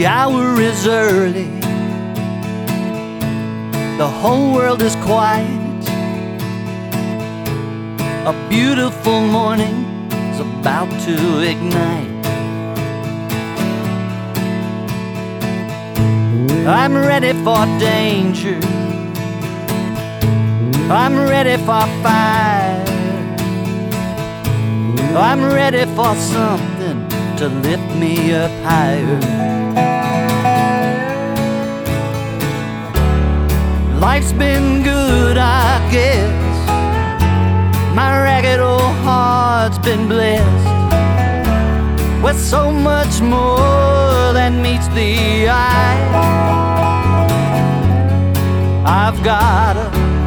The hour is early, the whole world is quiet. A beautiful morning is about to ignite. I'm ready for danger, I'm ready for fire, I'm ready for something to lift me up higher. Life's been good, I guess. My ragged old heart's been blessed with so much more than meets the eye. I've got a